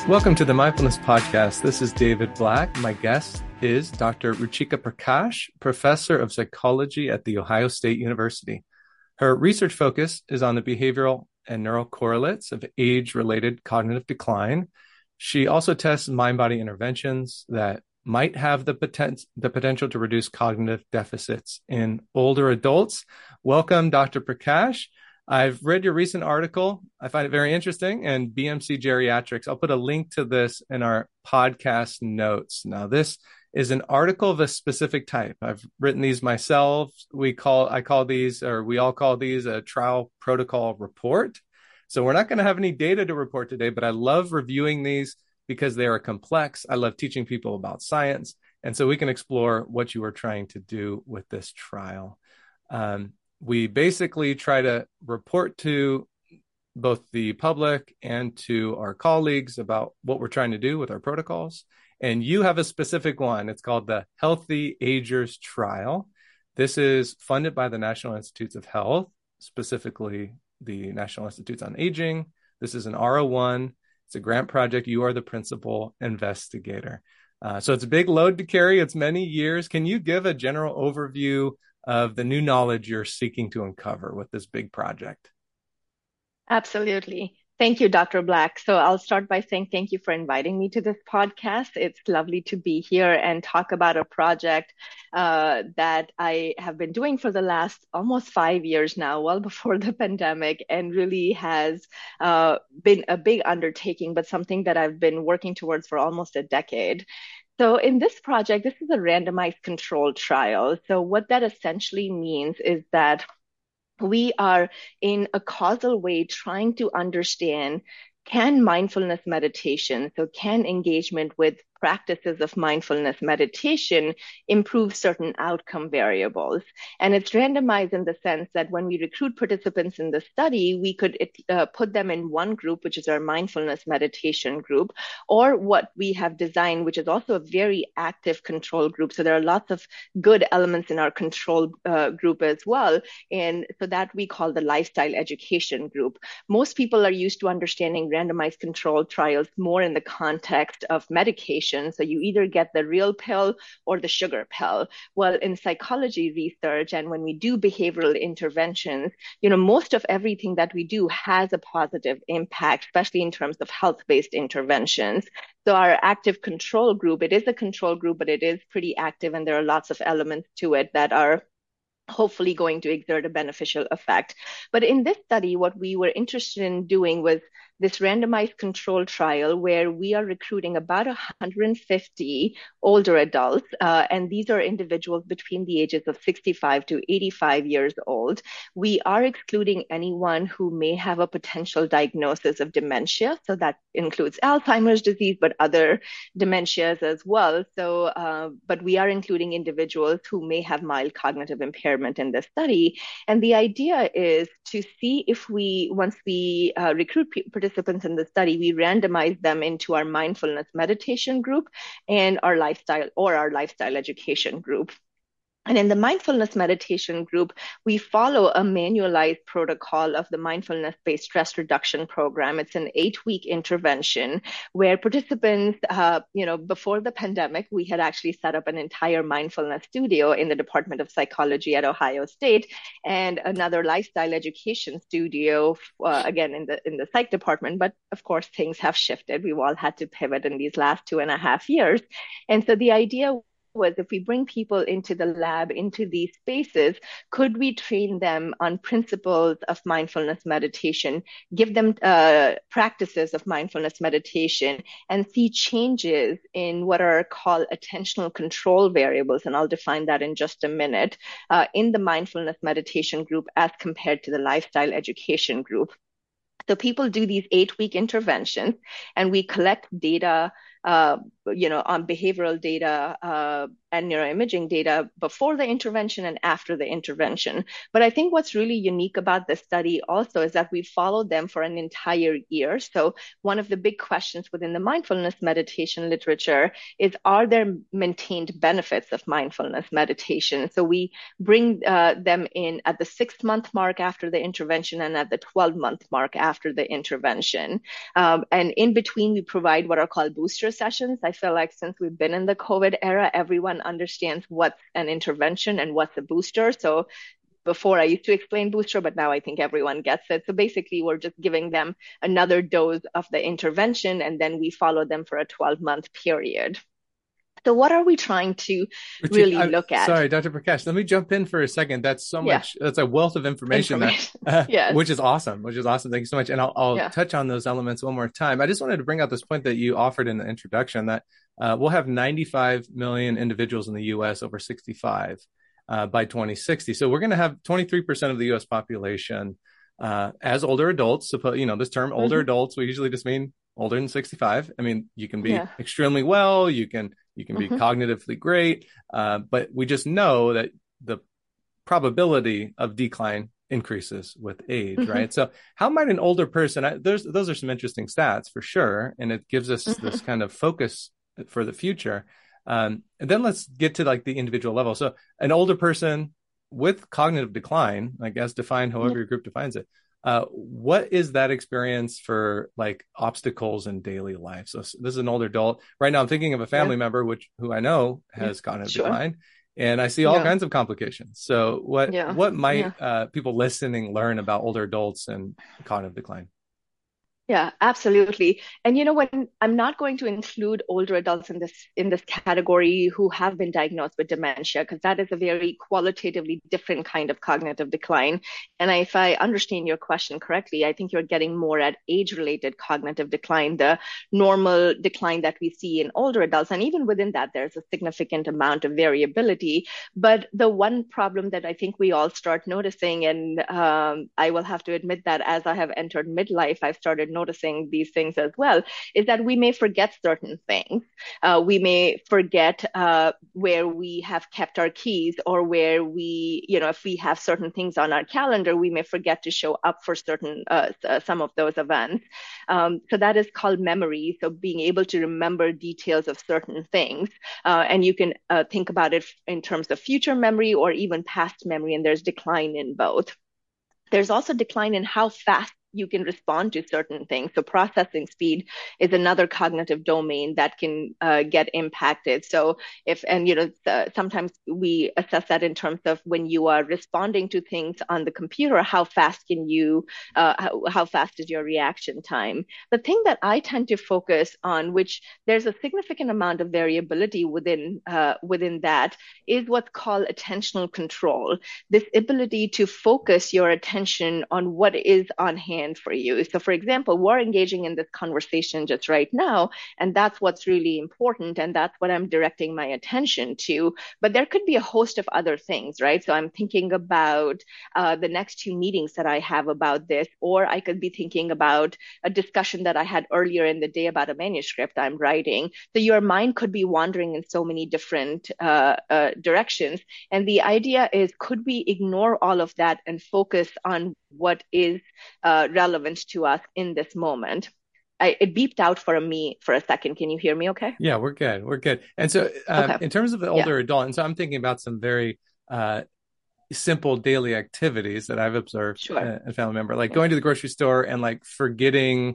Welcome to the Mindfulness Podcast. This is David Black. My guest is Dr. Ruchika Prakash, professor of psychology at The Ohio State University. Her research focus is on the behavioral and neural correlates of age-related cognitive decline. She also tests mind-body interventions that might have the potential to reduce cognitive deficits in older adults. Welcome, Dr. Prakash. I've read your recent article. I find it very interesting, and BMC Geriatrics. I'll put a link to this in our podcast notes. Now, this is an article of a specific type. I've written these myself. We all call these a trial protocol report. So we're not going to have any data to report today, but I love reviewing these because they are complex. I love teaching people about science. And so we can explore what you were trying to do with this trial. We basically try to report to both the public and to our colleagues about what we're trying to do with our protocols. And you have a specific one. It's called the Healthy Agers Trial. This is funded by the National Institutes of Health, specifically the National Institutes on Aging. This is an R01. It's a grant project. You are the principal investigator. So it's a big load to carry. It's many years. Can you give a general overview of the new knowledge you're seeking to uncover with this big project? Absolutely. Thank you, Dr. Black. So I'll start by saying thank you for inviting me to this podcast. It's lovely to be here and talk about a project that I have been doing for the last almost 5 years now, well before the pandemic, and really has been a big undertaking, but something that I've been working towards for almost a decade. So in this project, this is a randomized controlled trial. So what that essentially means is that we are in a causal way trying to understand, can mindfulness meditation, so can engagement with practices of mindfulness meditation improve certain outcome variables? And it's randomized in the sense that when we recruit participants in the study, we could put them in one group, which is our mindfulness meditation group, or what we have designed, which is also a very active control group. So there are lots of good elements in our control group as well. And so that we call the lifestyle education group. Most people are used to understanding randomized controlled trials more in the context of medication. So you either get the real pill or the sugar pill. Well, in psychology research and when we do behavioral interventions, most of everything that we do has a positive impact, especially in terms of health-based interventions. So our active control group, it is a control group, but it is pretty active, and there are lots of elements to it that are hopefully going to exert a beneficial effect. But in this study, what we were interested in doing was this randomized control trial where we are recruiting about 150 older adults, and these are individuals between the ages of 65 to 85 years old. We are excluding anyone who may have a potential diagnosis of dementia, so that includes Alzheimer's disease, but other dementias as well. So, but we are including individuals who may have mild cognitive impairment in this study. And the idea is to see if once we recruit participants in the study, we randomize them into our mindfulness meditation group and our lifestyle education group. And in the mindfulness meditation group, we follow a manualized protocol of the mindfulness-based stress reduction program. It's an 8-week intervention where participants, before the pandemic, we had actually set up an entire mindfulness studio in the Department of Psychology at Ohio State, and another lifestyle education studio, again, in the psych department. But of course, things have shifted. We've all had to pivot in these last 2.5 years. And so the idea was, if we bring people into the lab, into these spaces, could we train them on principles of mindfulness meditation, give them practices of mindfulness meditation, and see changes in what are called attentional control variables, and I'll define that in just a minute, in the mindfulness meditation group as compared to the lifestyle education group. So people do these 8-week interventions, and we collect data on behavioral data and neuroimaging data before the intervention and after the intervention. But I think what's really unique about this study also is that we followed them for an entire year. So one of the big questions within the mindfulness meditation literature is, are there maintained benefits of mindfulness meditation? So we bring them in at the 6-month mark after the intervention and at the 12-month mark after the intervention. And in between, we provide what are called booster sessions. I feel like since we've been in the COVID era, everyone understands what's an intervention and what's a booster. So before I used to explain booster, but now I think everyone gets it. So basically, we're just giving them another dose of the intervention, and then we follow them for a 12-month period. So what are we trying to really look at? Sorry, Dr. Prakash, let me jump in for a second. That's so much, that's a wealth of information. Yes. Which is awesome. Thank you so much. And I'll touch on those elements one more time. I just wanted to bring out this point that you offered in the introduction that we'll have 95 million individuals in the US over 65 by 2060. So we're going to have 23% of the US population as older adults. This term older adults, we usually just mean older than 65. I mean, you can be extremely well, you can be cognitively great, but we just know that the probability of decline increases with age, right? So how might an older person, those are some interesting stats for sure, and it gives us this kind of focus for the future. And then let's get to like the individual level. So an older person with cognitive decline, like as defined, however your group defines it, what is that experience for like obstacles in daily life? So this is an older adult. Right now I'm thinking of a family member, who I know has cognitive decline, and I see all kinds of complications. So what might people listening learn about older adults and cognitive decline? Yeah, absolutely. And when I'm not going to include older adults in this category who have been diagnosed with dementia, because that is a very qualitatively different kind of cognitive decline. And if I understand your question correctly, I think you're getting more at age-related cognitive decline, the normal decline that we see in older adults. And even within that, there's a significant amount of variability. But the one problem that I think we all start noticing, and I will have to admit that as I have entered midlife, I've started noticing these things as well, is that we may forget certain things. We may forget where we have kept our keys, or where if we have certain things on our calendar, we may forget to show up for certain some of those events. So that is called memory. So being able to remember details of certain things, and you can think about it in terms of future memory or even past memory, and there's decline in both. There's also decline in how fast you can respond to certain things. So processing speed is another cognitive domain that can get impacted. So sometimes we assess that in terms of when you are responding to things on the computer, how fast is your reaction time? The thing that I tend to focus on, which there's a significant amount of variability within that, is what's called attentional control. This ability to focus your attention on what is on hand for you. So for example, we're engaging in this conversation just right now, and that's what's really important, and that's what I'm directing my attention to. But there could be a host of other things, right? So I'm thinking about the next 2 meetings that I have about this, or I could be thinking about a discussion that I had earlier in the day about a manuscript I'm writing. So your mind could be wandering in so many different directions. And the idea is, could we ignore all of that and focus on what is relevant to us in this moment? It beeped out for me for a second. Can you hear me okay? Yeah, we're good. And so in terms of the older adult, and so I'm thinking about some very simple daily activities that I've observed a family member, like going to the grocery store and like forgetting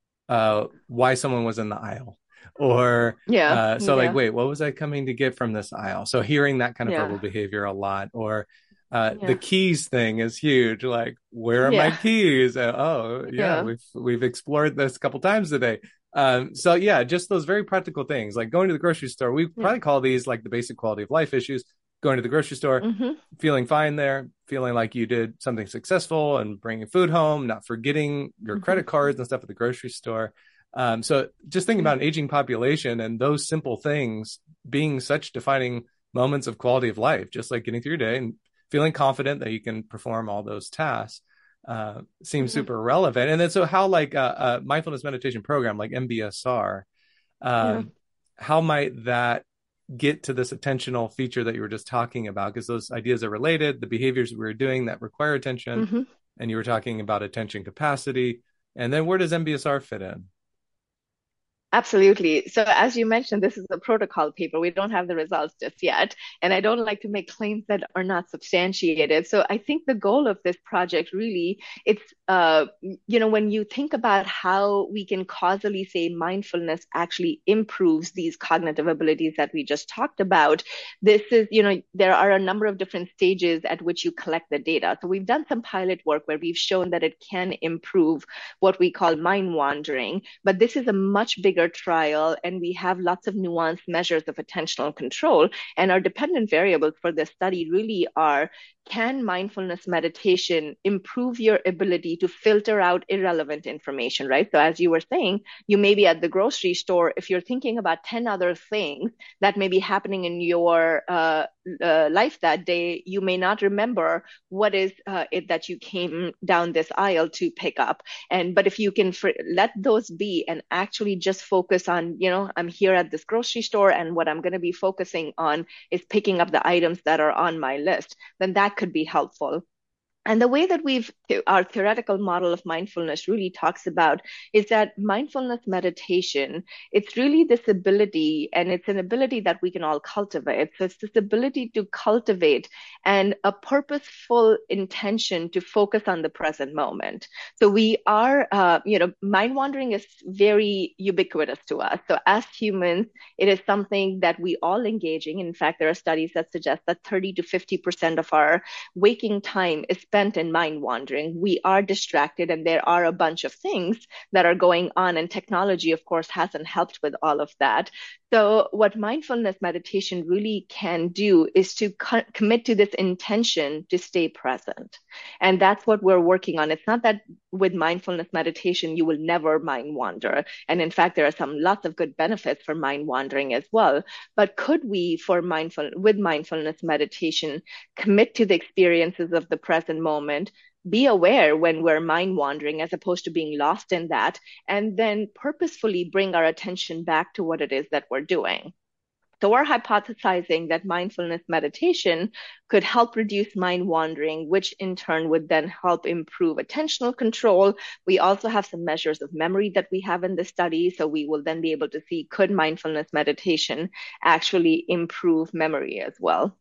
why someone was in the aisle. Or wait, what was I coming to get from this aisle? So hearing that kind of verbal behavior a lot. Or the keys thing is huge. Like, where are my keys? We've explored this a couple times today. Just those very practical things, like going to the grocery store. We probably call these like the basic quality of life issues. Going to the grocery store, feeling fine there, feeling like you did something successful and bringing food home, not forgetting your credit cards and stuff at the grocery store. So just thinking about an aging population and those simple things being such defining moments of quality of life, just like getting through your day and feeling confident that you can perform all those tasks, seems super relevant. And then so how like a mindfulness meditation program like MBSR Yeah. Um, how might that get to this attentional feature that you were just talking about? Because those ideas are related, the behaviors we were doing that require attention, Hmm. and you were talking about attention capacity. And then where does MBSR fit in? Absolutely. So, as you mentioned, this is a protocol paper. We don't have the results just yet. And I don't like to make claims that are not substantiated. So, I think the goal of this project really, when you think about how we can causally say mindfulness actually improves these cognitive abilities that we just talked about, there are a number of different stages at which you collect the data. So, we've done some pilot work where we've shown that it can improve what we call mind wandering, but this is a much bigger trial, and we have lots of nuanced measures of attentional control. And our dependent variables for this study really are: can mindfulness meditation improve your ability to filter out irrelevant information, right? So, as you were saying, you may be at the grocery store. If you're thinking about 10 other things that may be happening in your life that day, you may not remember what is it that you came down this aisle to pick up. But if you can let those be and actually just focus on, I'm here at this grocery store, and what I'm going to be focusing on is picking up the items that are on my list, then that could be helpful. And the way that our theoretical model of mindfulness really talks about is that mindfulness meditation, it's really this ability, and it's an ability that we can all cultivate. So it's this ability to cultivate and a purposeful intention to focus on the present moment. So mind wandering is very ubiquitous to us. So as humans, it is something that we all engaging. In fact, there are studies that suggest that 30 to 50% of our waking time is spent in mind wandering. We are distracted, and there are a bunch of things that are going on, and technology, of course, hasn't helped with all of that. So, what mindfulness meditation really can do is to commit to this intention to stay present. And that's what we're working on. It's not that with mindfulness meditation, you will never mind wander. And in fact, there are lots of good benefits for mind wandering as well. But could we, with mindfulness meditation, commit to the experiences of the present moment, be aware when we're mind wandering as opposed to being lost in that, and then purposefully bring our attention back to what it is that we're doing? So we're hypothesizing that mindfulness meditation could help reduce mind wandering, which in turn would then help improve attentional control. We also have some measures of memory that we have in the study. So we will then be able to see, could mindfulness meditation actually improve memory as well?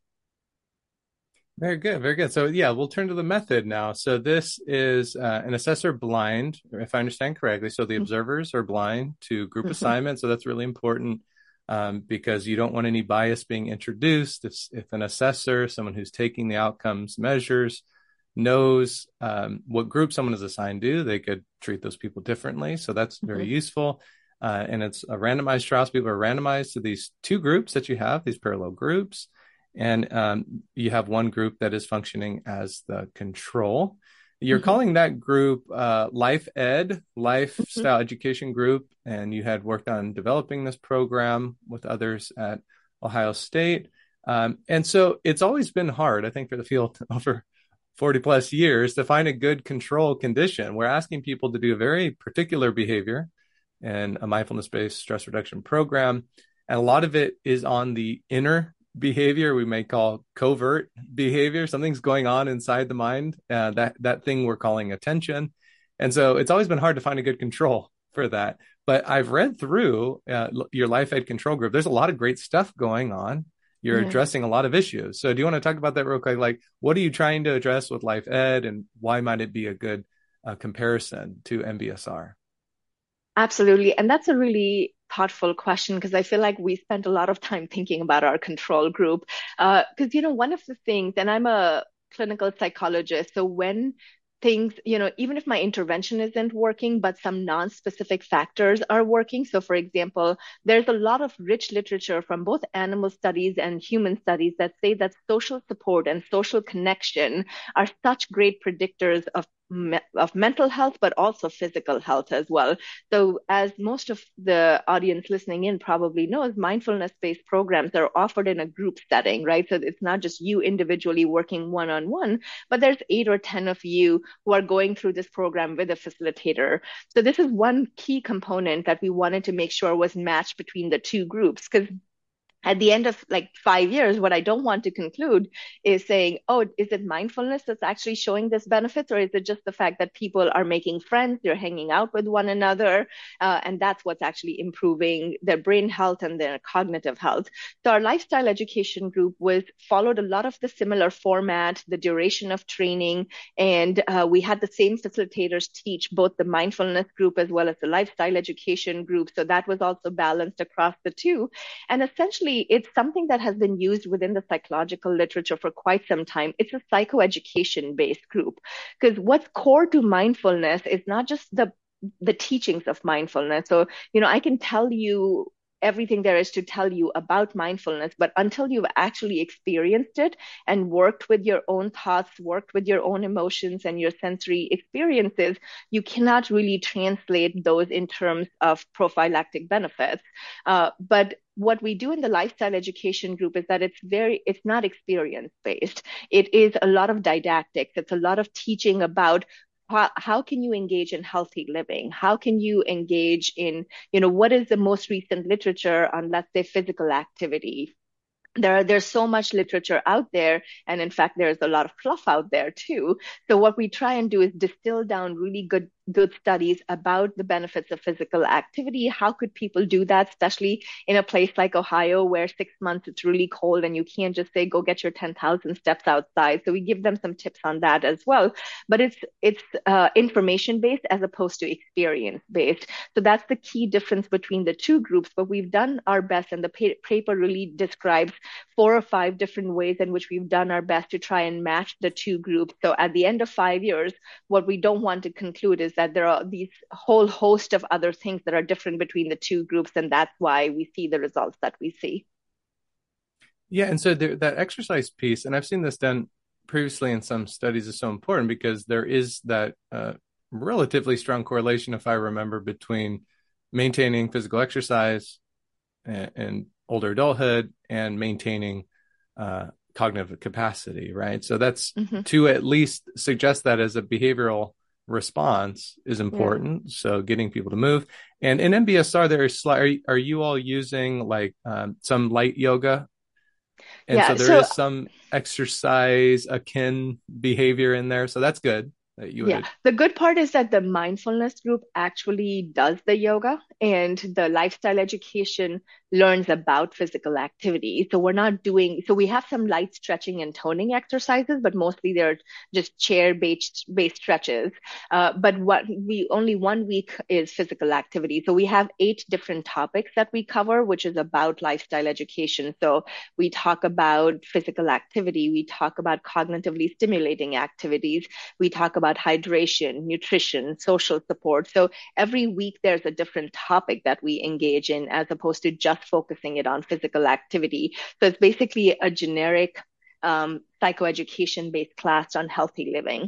Very good, very good. So yeah, we'll turn to the method now. So this is an assessor blind, if I understand correctly. So the observers are blind to group Mhm. assignment. So that's really important because you don't want any bias being introduced. If an assessor, someone who's taking the outcomes measures, knows what group someone is assigned to, they could treat those people differently. So that's very Mhm. useful. And it's a randomized trial. So people are randomized to these two groups that you have, these parallel groups. And you have one group that is functioning as the control. You're Mhm. calling that group Life Ed, Mhm. Lifestyle Education Group, and you had worked on developing this program with others at Ohio State. And so it's always been hard, I think, for the field over 40 plus years to find a good control condition. We're asking people to do a very particular behavior in a mindfulness based stress reduction program. And a lot of it is on the inner behavior we may call covert behavior. Something's going on inside the mind, that thing we're calling attention. And so it's always been hard to find a good control for that. But I've read through your Life Ed control group. There's a lot of great stuff going on. You're Yeah. addressing a lot of issues. So do you want to talk about that real quick? Like, what are you trying to address with Life Ed, and why might it be a good comparison to MBSR? Absolutely. And that's a really thoughtful question, because I feel like we spent a lot of time thinking about our control group. Because, one of the things, and I'm a clinical psychologist, so when things, even if my intervention isn't working, but some non-specific factors are working. So, for example, there's a lot of rich literature from both animal studies and human studies that say that social support and social connection are such great predictors of of mental health, but also physical health as well. So, as most of the audience listening in probably knows, mindfulness-based programs are offered in a group setting, right? So it's not just you individually working one-on-one, but there's 8 or 10 of you who are going through this program with a facilitator. So this is one key component that we wanted to make sure was matched between the two groups, because at the end of like 5 years, what I don't want to conclude is saying, oh, is it mindfulness that's actually showing this benefits, or is it just the fact that people are making friends, they're hanging out with one another, and that's what's actually improving their brain health and their cognitive health. So our lifestyle education group was followed a lot of the similar format, the duration of training, and we had the same facilitators teach both the mindfulness group as well as the lifestyle education group. So that was also balanced across the two. And essentially, it's something that has been used within the psychological literature for quite some time. It's a psychoeducation based group, because what's core to mindfulness is not just the teachings of mindfulness. So, I can tell you everything there is to tell you about mindfulness, but until you've actually experienced it and worked with your own thoughts, worked with your own emotions and your sensory experiences, you cannot really translate those in terms of prophylactic benefits. But what we do in the lifestyle education group is that it's not experience based. It is a lot of didactics. It's a lot of teaching about how can you engage in healthy living? How can you engage in, what is the most recent literature on, let's say, physical activity? There's so much literature out there, and in fact there's a lot of fluff out there too. So what we try and do is distill down really good studies about the benefits of physical activity. How could people do that, especially in a place like Ohio where 6 months it's really cold and you can't just say go get your 10,000 steps outside. So we give them some tips on that as well, but it's information based as opposed to experience based. So that's the key difference between the two groups. But we've done our best, and the paper really describes 4 or 5 different ways in which we've done our best to try and match the two groups. So at the end of 5 years, what we don't want to conclude is that there are these whole host of other things that are different between the two groups, and that's why we see the results that we see. Yeah, and so that exercise piece, and I've seen this done previously in some studies, is so important because there is that relatively strong correlation, if I remember, between maintaining physical exercise and older adulthood and maintaining cognitive capacity, right? So that's to at least suggest that as a behavioral response is important. Yeah. So getting people to move. And in MBSR, are you all using like some light yoga? And so there is some exercise akin behavior in there. So that's good. The good part is that the mindfulness group actually does the yoga, and the lifestyle education learns about physical activity. So we have some light stretching and toning exercises, but mostly they're just chair-based stretches. But only 1 week is physical activity. So we have 8 different topics that we cover, which is about lifestyle education. So we talk about physical activity, we talk about cognitively stimulating activities, we talk about hydration, nutrition, social support. So every week there's a different topic that we engage in, as opposed to just focusing it on physical activity. So it's basically a generic psychoeducation based class on healthy living.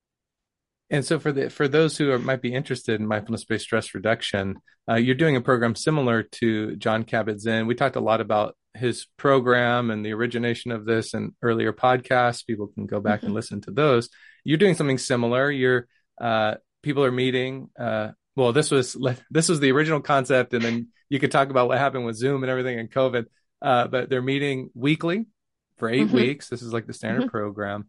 And so for those who might be interested in mindfulness-based stress reduction, you're doing a program similar to Jon Kabat-Zinn. We talked a lot about his program and the origination of this in earlier podcasts. People can go back and listen to those. You're doing something similar. People are meeting. Well, this was the original concept, and then you could talk about what happened with Zoom and everything and COVID. But they're meeting weekly for 8 weeks. This is like the standard program.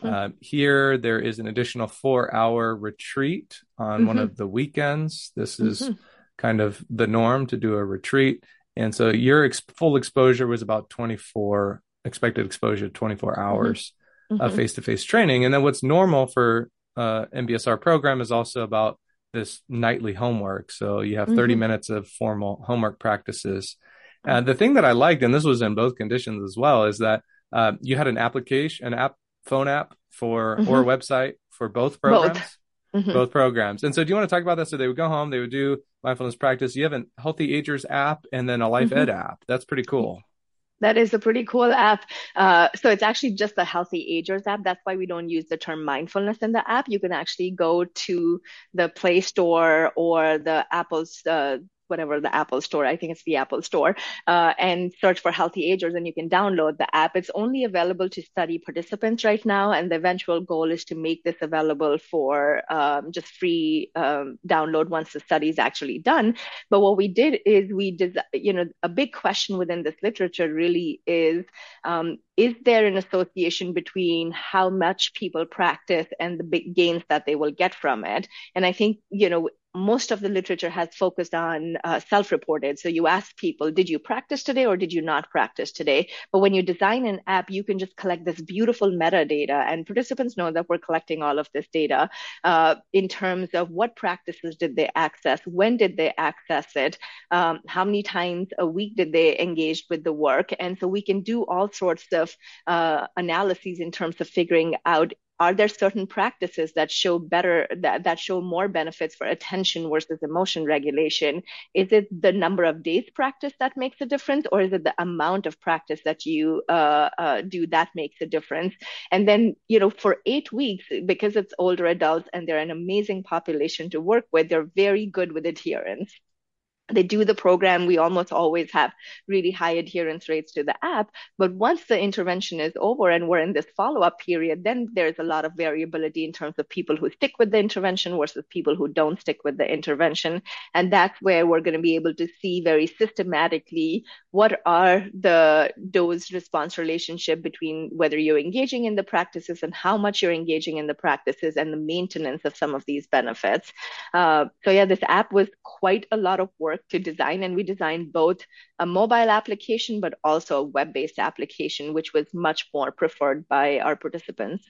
Here, there is an additional 4-hour retreat on one of the weekends. This is kind of the norm to do a retreat. And so your full exposure was about 24, expected exposure, 24 hours of face-to-face training. And then what's normal for MBSR program is also about this nightly homework. So you have 30 minutes of formal homework practices. The thing that I liked, and this was in both conditions as well, is that you had phone app or a website for both programs. Both programs. And so do you want to talk about that? So they would go home, they would do mindfulness practice. You have a Healthy Agers app and then a Life Ed app. That's pretty cool. That is a pretty cool app. So it's actually just the Healthy Agers app. That's why we don't use the term mindfulness in the app. You can actually go to the Play Store or the Apple's, whatever the Apple Store, I think it's the Apple Store, and search for Healthy Agers, and you can download the app. It's only available to study participants right now, and the eventual goal is to make this available for just free download once the study is actually done. But what we did is a big question within this literature really is there an association between how much people practice and the big gains that they will get from it? And I think, most of the literature has focused on self-reported. So you ask people, did you practice today or did you not practice today? But when you design an app, you can just collect this beautiful metadata, and participants know that we're collecting all of this data in terms of what practices did they access, when did they access it, how many times a week did they engage with the work. And so we can do all sorts of analyses in terms of figuring out, are there certain practices that show that show more benefits for attention versus emotion regulation? Is it the number of days practice that makes a difference, or is it the amount of practice that you do that makes a difference? And then, for 8 weeks, because it's older adults and they're an amazing population to work with, they're very good with adherence. They do the program. We almost always have really high adherence rates to the app. But once the intervention is over and we're in this follow-up period, then there's a lot of variability in terms of people who stick with the intervention versus people who don't stick with the intervention. And that's where we're going to be able to see very systematically what are the dose response relationship between whether you're engaging in the practices and how much you're engaging in the practices and the maintenance of some of these benefits. So yeah, this app was quite a lot of work to design, and we designed both a mobile application but also a web-based application, which was much more preferred by our participants.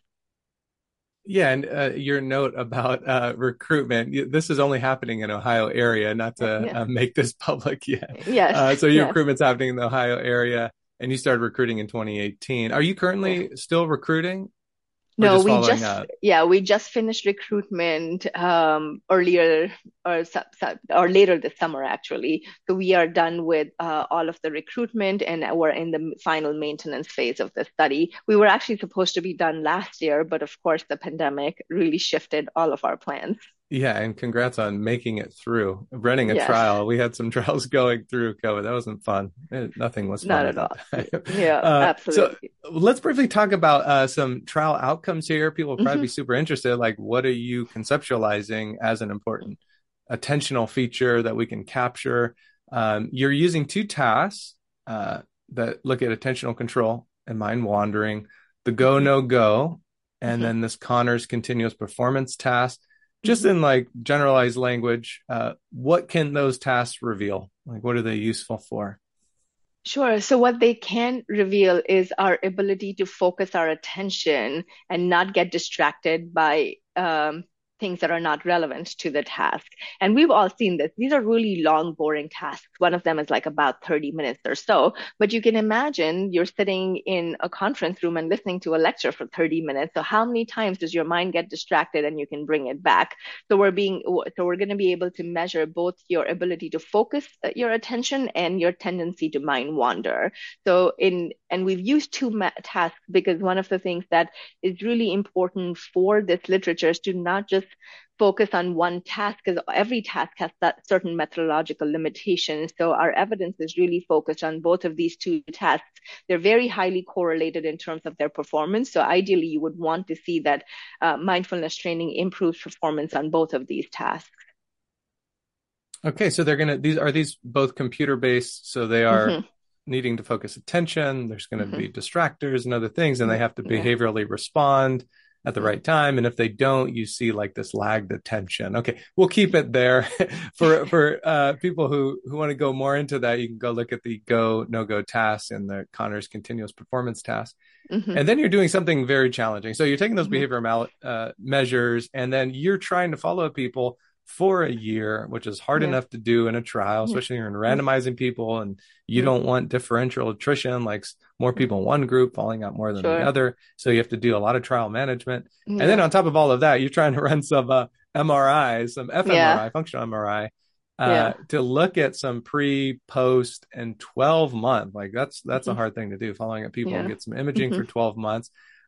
Yeah, and your note about recruitment, this is only happening in Ohio area, not to Yeah. make this public yet. Yes. So your Yes. recruitment's happening in the Ohio area, and you started recruiting in 2018. Are you Yeah. currently still recruiting or No, just following up? we just finished recruitment earlier or later this summer actually. So we are done with all of the recruitment, and we're in the final maintenance phase of the study. We were actually supposed to be done last year, but of course the pandemic really shifted all of our plans. Yeah, and congrats on making it through running a Yes, trial. We had some trials going through COVID. That wasn't fun. Nothing was not fun at at that all. time. Yeah, So absolutely. let's briefly talk about some trial outcomes here. People will probably Hmm. be super interested. Like, what are you conceptualizing as an important attentional feature that we can capture? You're using two tasks that look at attentional control and mind wandering, the go, Hmm. no go, and Hmm. then this Conners continuous performance task. Just Hmm. in like generalized language, what can those tasks reveal? Like, what are they useful for? Sure. So what they can reveal is our ability to focus our attention and not get distracted by things that are not relevant to the task. And we've all seen this. These are really long, boring tasks. One of them is like about 30 minutes or so. But you can imagine you're sitting in a conference room and listening to a lecture for 30 minutes. So how many times does your mind get distracted and you can bring it back? So we're going to be able to measure both your ability to focus your attention and your tendency to mind wander. And we've used tasks because one of the things that is really important for this literature is to not just focus on one task, because every task has that certain methodological limitations. So our evidence is really focused on both of these two tasks. They're very highly correlated in terms of their performance. So ideally, you would want to see that mindfulness training improves performance on both of these tasks. Okay, so these both computer based, so they are Hmm. needing to focus attention. There's going to Hmm. be distractors and other things, and they have to Yeah. behaviorally respond at the Yeah. right time. And if they don't, you see like this lagged attention. Okay, we'll keep it there for people who want to go more into that. You can go look at the go no go tasks and the Conners continuous performance task. Hmm. And then you're doing something very challenging. So you're taking those Hmm. behavioral measures, and then you're trying to follow up people for a year, which is hard Yeah. enough to do in a trial, Yeah. especially when you're Yeah. randomizing people and you Yeah. don't want differential attrition, like more Yeah. people in one group falling out more than the Sure. other. So you have to do a lot of trial management. And then Yeah. on top of all of that, you're trying to run some MRIs, some Yeah. fMRI, functional MRI. Yeah. to look at some pre, post, and 12-month. Like that's a Hmm. hard thing to do, following up people and Yeah. get some imaging Hmm. for 12 months.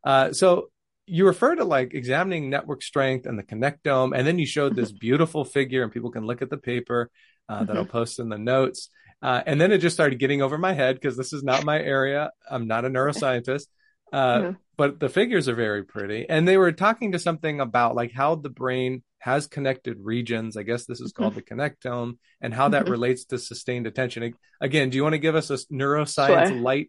So you refer to like examining network strength and the connectome, and then you showed this beautiful figure, and people can look at the paper that I'll Hmm. post in the notes. And then it just started getting over my head because this is not my area. I'm not a neuroscientist. Yeah. But the figures are very pretty. And they were talking to something about like how the brain has connected regions. I guess this is called the connectome, and how that Hmm. relates to sustained attention. Again, do you want to give us a neuroscience Sure. light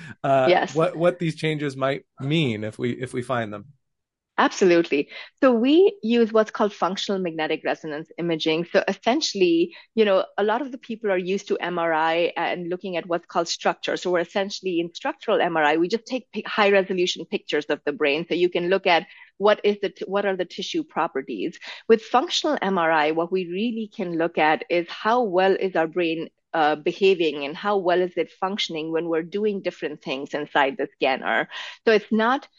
Yes. what these changes might mean if we find them? Absolutely. So we use what's called functional magnetic resonance imaging. So essentially, a lot of the people are used to MRI and looking at what's called structure. So we're essentially in structural MRI, we just take high resolution pictures of the brain. So you can look at what are the tissue properties. With functional MRI, what we really can look at is how well is our brain behaving and how well is it functioning when we're doing different things inside the scanner. So it's not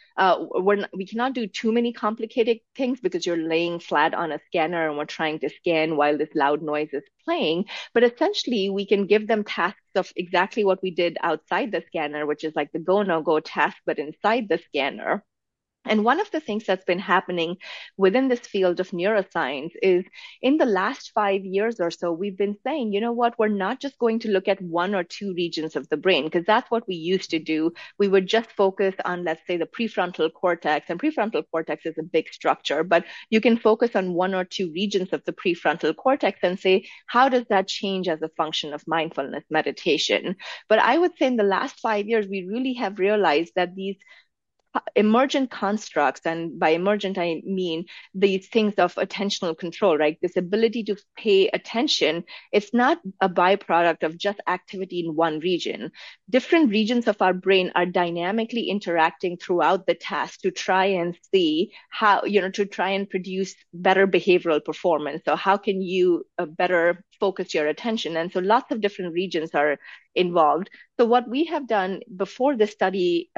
we cannot do too many complicated things because you're laying flat on a scanner and we're trying to scan while this loud noise is playing. But essentially, we can give them tasks of exactly what we did outside the scanner, which is like the go no go task, but inside the scanner. And one of the things that's been happening within this field of neuroscience is in the last 5 years or so, we've been saying, you know what, we're not just going to look at one or two regions of the brain, because that's what we used to do. We would just focus on, let's say, the prefrontal cortex, and prefrontal cortex is a big structure, but you can focus on one or two regions of the prefrontal cortex and say, how does that change as a function of mindfulness meditation? But I would say in the last 5 years, we really have realized that these emergent constructs, and by emergent I mean these things of attentional control, right? This ability to pay attention, it's not a byproduct of just activity in one region. Different regions of our brain are dynamically interacting throughout the task to try and see how, to try and produce better behavioral performance. So how can you better focus your attention? And so lots of different regions are involved. So what we have done before this study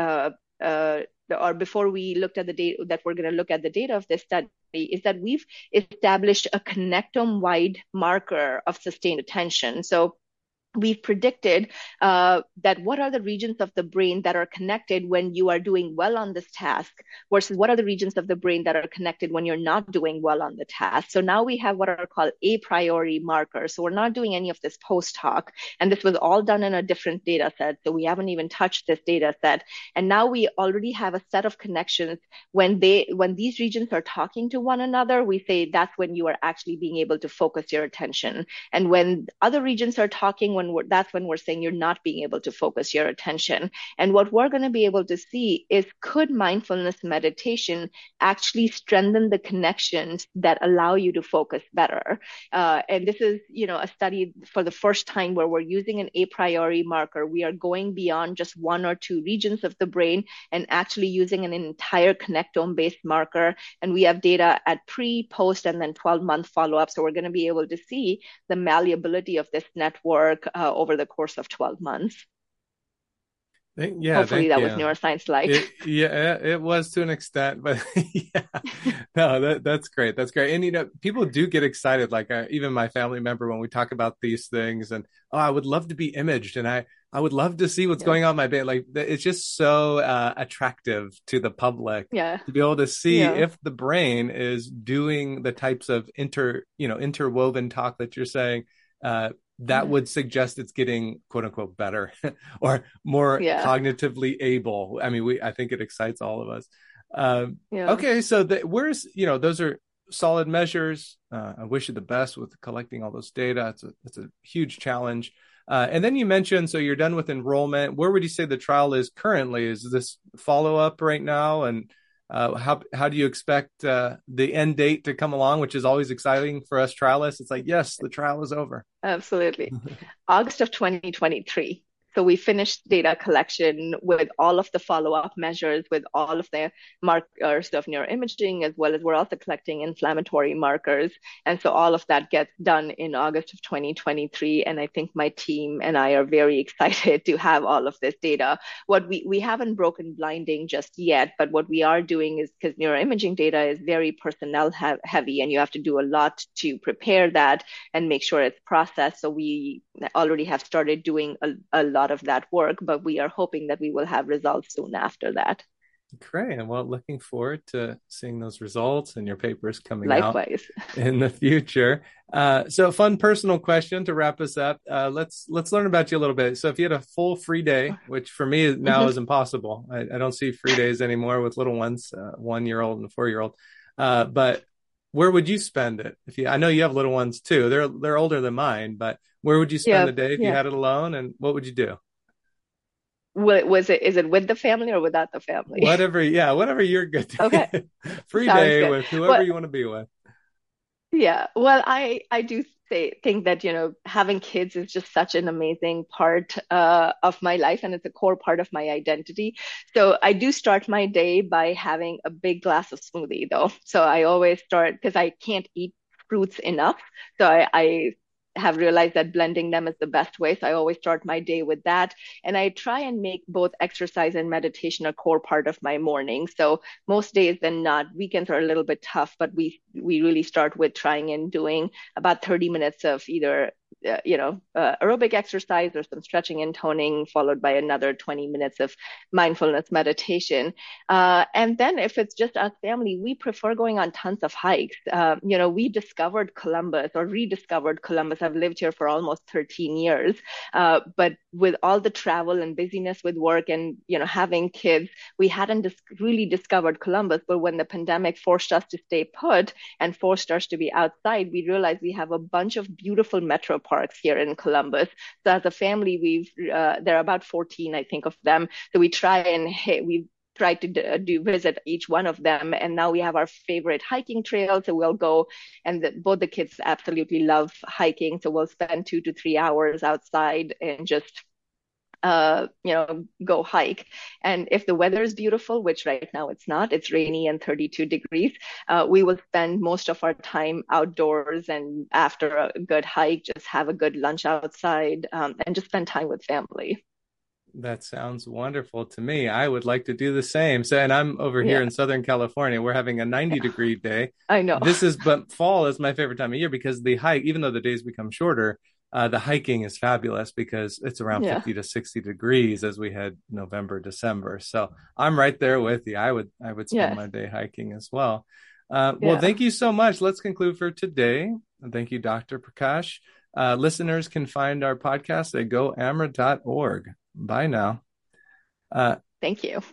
uh, or before we looked at the data that we're going to look at the data of this study is that we've established a connectome wide marker of sustained attention. So we've predicted that what are the regions of the brain that are connected when you are doing well on this task versus what are the regions of the brain that are connected when you're not doing well on the task. So now we have what are called a priori markers. So we're not doing any of this post hoc. And this was all done in a different data set. So we haven't even touched this data set. And now we already have a set of connections when these regions are talking to one another, we say that's when you are actually being able to focus your attention. And when other regions are talking, that's when we're saying you're not being able to focus your attention. And what we're going to be able to see is, could mindfulness meditation actually strengthen the connections that allow you to focus better? And this is, a study for the first time where we're using an a priori marker. We are going beyond just one or two regions of the brain and actually using an entire connectome-based marker. And we have data at pre, post, and then 12-month follow-up. So we're going to be able to see the malleability of this network over the course of 12 months. Yeah, Hopefully thank that was you. neuroscience light. It was to an extent, but yeah, no, that's great. That's great. And people do get excited. Like even my family member when we talk about these things, and oh, I would love to be imaged, and I would love to see what's Yeah. going on in my brain. Like it's just so attractive to the public Yeah. to be able to see Yeah. if the brain is doing the types of interwoven talk that you're saying. That Yeah. would suggest it's getting quote unquote better or more Yeah. cognitively able. I mean, I think it excites all of us. Yeah. Okay, so where's those are solid measures. I wish you the best with collecting all those data. It's a huge challenge. And then you mentioned, so you're done with enrollment. Where would you say the trial is currently? Is this follow up right now? And how do you expect the end date to come along, which is always exciting for us trialists? It's like, yes, the trial is over. Absolutely. August of 2023. So we finished data collection with all of the follow-up measures, with all of the markers of neuroimaging, as well as we're also collecting inflammatory markers. And so all of that gets done in August of 2023. And I think my team and I are very excited to have all of this data. What we haven't broken blinding just yet, but what we are doing is, because neuroimaging data is very personnel heavy, and you have to do a lot to prepare that and make sure it's processed. So we already have started doing a lot of that work, but we are hoping that we will have results soon after that. Great. And well, looking forward to seeing those results and your papers coming out Likewise. in the future. So a fun personal question to wrap us up. Let's learn about you a little bit. So if you had a full free day, which for me now is impossible, I don't see free days anymore with little ones, 1 year old and a 4 year old. But where would you spend it? I know you have little ones too. They're older than mine, but where would you spend Yeah, the day if you yeah. had it alone? And what would you do? Is it with the family or without the family? Whatever, yeah, whatever you're good Okay, to. Free sounds day good. with whoever Well, you want to be with. yeah. Well, I do think that, having kids is just such an amazing part of my life, and it's a core part of my identity. So I do start my day by having a big glass of smoothie, though. So I always start because I can't eat fruits enough. So I have realized that blending them is the best way. So I always start my day with that. And I try and make both exercise and meditation a core part of my morning. So most days than not, weekends are a little bit tough, but we really start with trying and doing about 30 minutes of either aerobic exercise or some stretching and toning, followed by another 20 minutes of mindfulness meditation. And then if it's just us family, we prefer going on tons of hikes. We discovered Columbus or rediscovered Columbus. I've lived here for almost 13 years. But with all the travel and busyness with work and, having kids, we hadn't really discovered Columbus. But when the pandemic forced us to stay put and forced us to be outside, we realized we have a bunch of beautiful metro parks here in Columbus. So as a family, there are about 14, I think, of them. So we try to visit each one of them. And now we have our favorite hiking trail. So we'll go, and both the kids absolutely love hiking. So we'll spend 2 to 3 hours outside and just go hike. And if the weather is beautiful, which right now it's not, it's rainy and 32 degrees, we will spend most of our time outdoors. And after a good hike, just have a good lunch outside, and just spend time with family. That sounds wonderful to me. I would like to do the same. So, and I'm over here Yeah, in Southern California. We're having a 90-degree day. I know. But fall is my favorite time of year because the hike, even though the days become shorter, the hiking is fabulous because it's around Yeah, 50 to 60 degrees as we head November, December. So I'm right there with you. I would spend yes, my day hiking as well. Well, yeah. thank you so much. Let's conclude for today. And thank you, Dr. Prakash. Listeners can find our podcast at goamra.org. Bye now. Uh, Thank you.